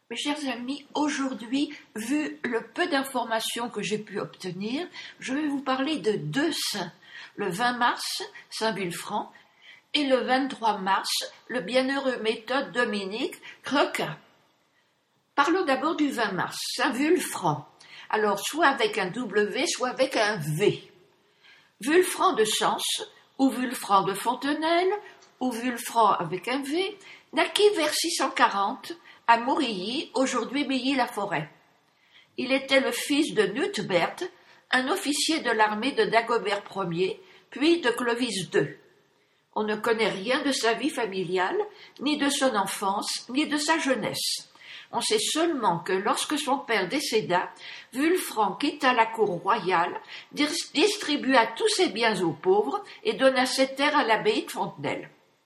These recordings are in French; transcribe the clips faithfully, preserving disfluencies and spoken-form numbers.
Mes chers amis, aujourd'hui, vu le peu d'informations que j'ai pu obtenir, je vais vous parler de deux saints. Le vingt mars, Saint Vulfran, et le vingt-trois mars, le bienheureux méthode Dominique Croquin. Parlons d'abord du vingt mars, Saint Vulfran. Alors, soit avec un W, soit avec un V. Vulfran de Sens, ou Vulfran de Fontenelle, ou Vulfran avec un V, naquit vers six cent quarante, à Mourilly, aujourd'hui Milly-la-Forêt. Il était le fils de Nuthbert, un officier de l'armée de Dagobert Ier, puis de Clovis deux. On ne connaît rien de sa vie familiale, ni de son enfance, ni de sa jeunesse. On sait seulement que lorsque son père décéda, Vulfran quitta la cour royale, distribua tous ses biens aux pauvres et donna ses terres à l'abbaye de Fontenelle.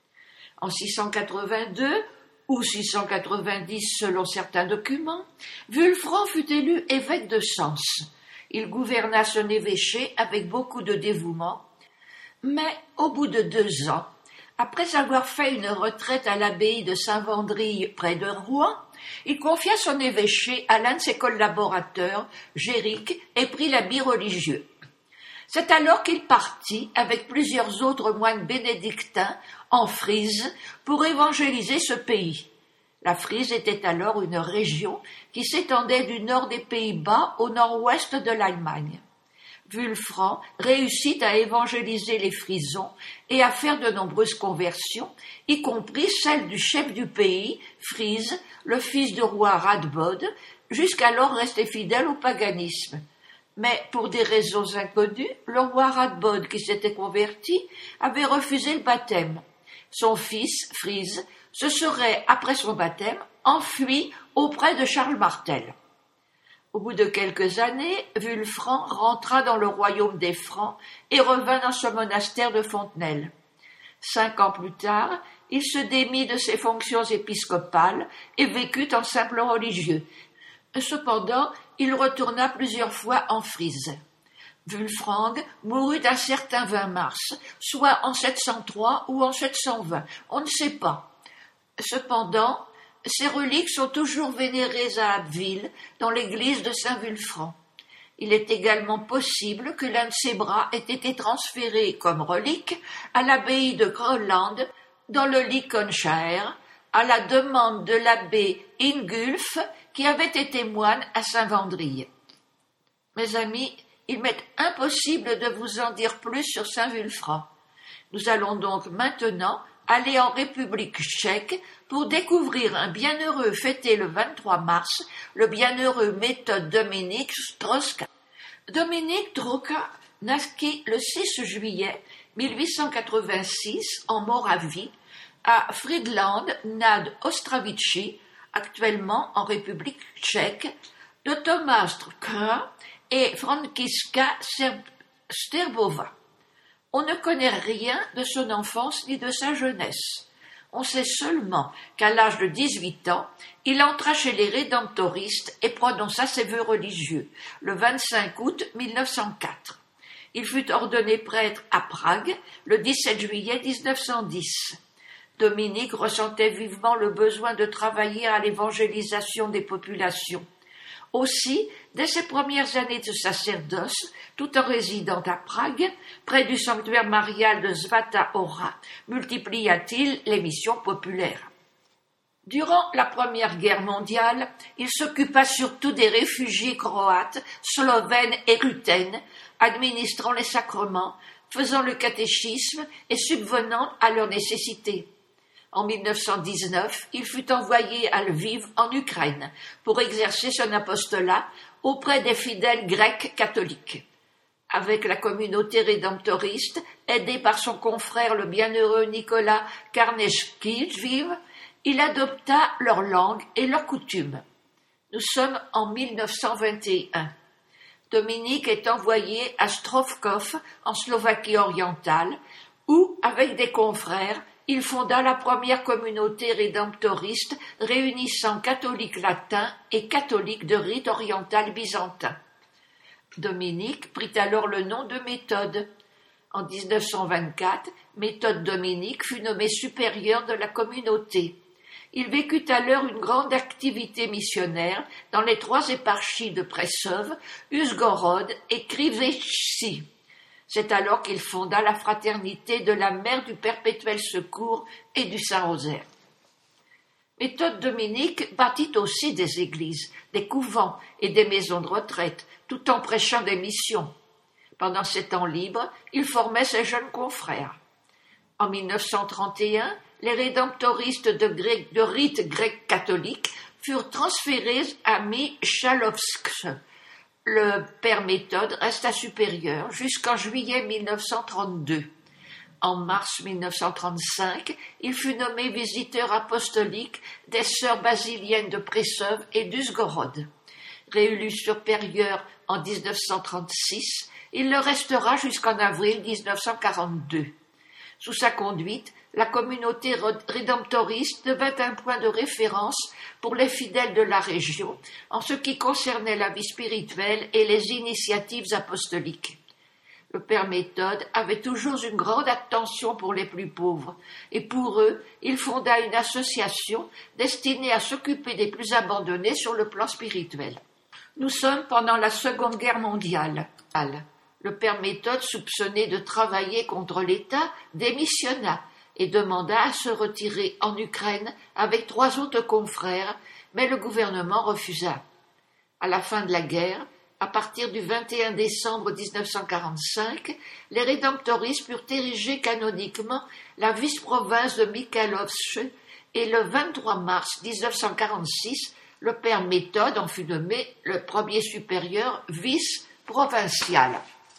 En six cent quatre-vingt-deux, ou six cent quatre-vingt-dix selon certains documents, Vulfran fut élu évêque de Sens. Il gouverna son évêché avec beaucoup de dévouement, mais au bout de deux ans, après avoir fait une retraite à l'abbaye de Saint-Vendry près de Rouen, il confia son évêché à l'un de ses collaborateurs, Géric, et prit l'habit religieux. C'est alors qu'il partit, avec plusieurs autres moines bénédictins, en Frise, pour évangéliser ce pays. La Frise était alors une région qui s'étendait du nord des Pays-Bas au nord-ouest de l'Allemagne. Vulfran réussit à évangéliser les Frisons et à faire de nombreuses conversions, y compris celle du chef du pays, Frise, le fils du roi Radbod, jusqu'alors resté fidèle au paganisme. Mais pour des raisons inconnues, le roi Radbod, qui s'était converti, avait refusé le baptême. Son fils, Frise, se serait, après son baptême, enfui auprès de Charles Martel. Au bout de quelques années, Vulfran rentra dans le royaume des Francs et revint dans son monastère de Fontenelle. Cinq ans plus tard, il se démit de ses fonctions épiscopales et vécut en simple religieux. Cependant, il retourna plusieurs fois en Frise. Vulfran mourut un certain vingt mars, soit en sept cent trois ou en sept cent vingt, on ne sait pas. Cependant, ses reliques sont toujours vénérées à Abbeville, dans l'église de Saint-Vulfran. Il est également possible que l'un de ses bras ait été transféré comme relique à l'abbaye de Groenland, dans le Lincolnshire, à la demande de l'abbé Ingulf, qui avait été moine à Saint-Vendry. Mes amis, il m'est impossible de vous en dire plus sur Saint-Vulfran. Nous allons donc maintenant aller en République tchèque pour découvrir un bienheureux fêté le vingt-trois mars, le bienheureux méthode Dominique Troska. Dominique Troska naquit le six juillet mille huit cent quatre-vingt-six en Moravie, à Friedland nad Ostravici, actuellement en République tchèque, de Thomas Troska et Františka Sterbová. On ne connaît rien de son enfance ni de sa jeunesse. On sait seulement qu'à l'âge de dix-huit ans, il entra chez les rédemptoristes et prononça ses vœux religieux, le vingt-cinq août mille neuf cent quatre. Il fut ordonné prêtre à Prague le dix-sept juillet mille neuf cent dix. Dominique ressentait vivement le besoin de travailler à l'évangélisation des populations. Aussi, dès ses premières années de sacerdoce, tout en résidant à Prague, près du sanctuaire marial de Svata Hora, multiplia-t-il les missions populaires. Durant la Première Guerre mondiale, il s'occupa surtout des réfugiés croates, slovènes et rutènes, administrant les sacrements, faisant le catéchisme et subvenant à leurs nécessités. En mille neuf cent dix-neuf, il fut envoyé à Lviv, en Ukraine, pour exercer son apostolat auprès des fidèles grecs catholiques. Avec la communauté rédemptoriste, aidé par son confrère le bienheureux Nicolas Karneskiviv, il adopta leur langue et leurs coutumes. Nous sommes en mille neuf cent vingt et un. Dominique est envoyé à Strovkov, en Slovaquie orientale, où, avec des confrères, il fonda la première communauté rédemptoriste réunissant catholiques latins et catholiques de rite oriental byzantin. Dominique prit alors le nom de Méthode. En dix-neuf cent vingt-quatre, Méthode Dominique fut nommé supérieur de la communauté. il vécut alors une grande activité missionnaire dans les trois éparchies de Prešov, Užhorod et Kriveïtchi. C'est alors qu'il fonda la fraternité de la Mère du Perpétuel Secours et du Saint-Rosaire. Méthode Dominique bâtit aussi des églises, des couvents et des maisons de retraite, tout en prêchant des missions. Pendant ses temps libres, il formait ses jeunes confrères. En mille neuf cent trente et un, les rédemptoristes de, grec, de rite grec catholique furent transférés à Michalovsk. Le père Méthode resta supérieur jusqu'en juillet mille neuf cent trente-deux. En mars mille neuf cent trente-cinq, il fut nommé visiteur apostolique des sœurs basiliennes de Prešov et d'Uzhgorod. Réélu supérieur en dix-neuf cent trente-six, il le restera jusqu'en avril dix-neuf cent quarante-deux. Sous sa conduite, la communauté rédemptoriste devint un point de référence pour les fidèles de la région en ce qui concernait la vie spirituelle et les initiatives apostoliques. Le père Méthode avait toujours une grande attention pour les plus pauvres, et pour eux, il fonda une association destinée à s'occuper des plus abandonnés sur le plan spirituel. Nous sommes pendant la Seconde Guerre mondiale. Le père Méthode, soupçonné de travailler contre l'État, démissionna et demanda à se retirer en Ukraine avec trois autres confrères, mais le gouvernement refusa. À la fin de la guerre, à partir du vingt et un décembre dix-neuf cent quarante-cinq, les rédemptoristes purent ériger canoniquement la vice-province de Michalovsk et le vingt-trois mars dix-neuf cent quarante-six, le père Méthode en fut nommé le premier supérieur vice-provincial.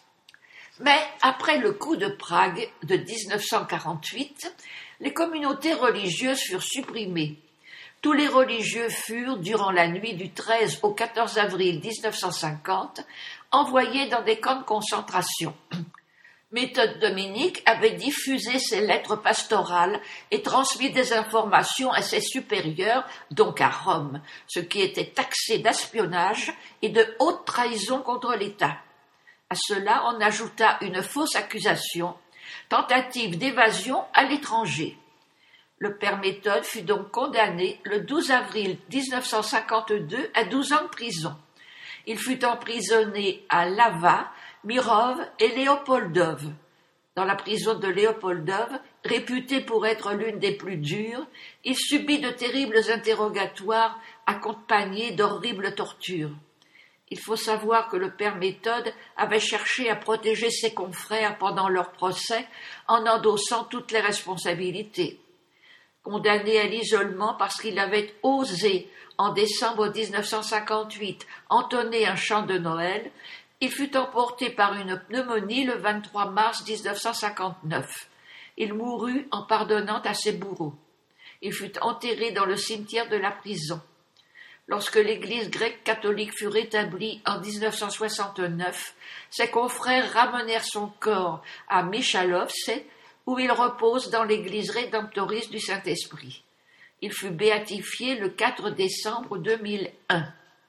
Mais après le coup de Prague de dix-neuf cent quarante-huit, les communautés religieuses furent supprimées. Tous les religieux furent, durant la nuit du treize au quatorze avril dix-neuf cent cinquante, envoyés dans des camps de concentration. Méthode Dominique avait diffusé ses lettres pastorales et transmis des informations à ses supérieurs, donc à Rome, ce qui était taxé d'espionnage et de haute trahison contre l'État. À cela, on ajouta une fausse accusation, tentative d'évasion à l'étranger. Le père Méthode fut donc condamné le douze avril dix-neuf cent cinquante-deux à douze ans de prison. Il fut emprisonné à Lava, Mirov et Léopoldov. Dans la prison de Léopoldov, réputée pour être l'une des plus dures, il subit de terribles interrogatoires accompagnés d'horribles tortures. Il faut savoir que le père Méthode avait cherché à protéger ses confrères pendant leur procès en endossant toutes les responsabilités. Condamné à l'isolement parce qu'il avait osé, en décembre dix-neuf cent cinquante-huit, entonner un chant de Noël, il fut emporté par une pneumonie le vingt-trois mars dix-neuf cent cinquante-neuf. Il mourut en pardonnant à ses bourreaux. Il fut enterré dans le cimetière de la prison. Lorsque l'Église grecque catholique fut rétablie en dix-neuf cent soixante-neuf, ses confrères ramenèrent son corps à Michalovce, où il repose dans l'Église rédemptoriste du Saint-Esprit. Il fut béatifié le quatre décembre deux mille un.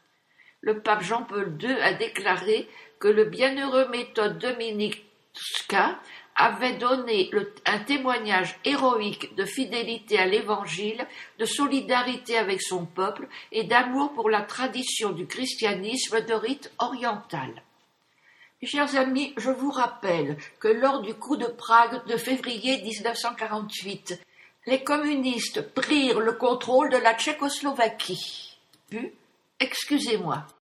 Le pape Jean-Paul deux a déclaré que le bienheureux Méthode Dominique Ska avait donné le, un témoignage héroïque de fidélité à l'Évangile, de solidarité avec son peuple et d'amour pour la tradition du christianisme de rite oriental. Mes chers amis, je vous rappelle que lors du coup de Prague de février dix-neuf cent quarante-huit, les communistes prirent le contrôle de la Tchécoslovaquie. Excusez-moi.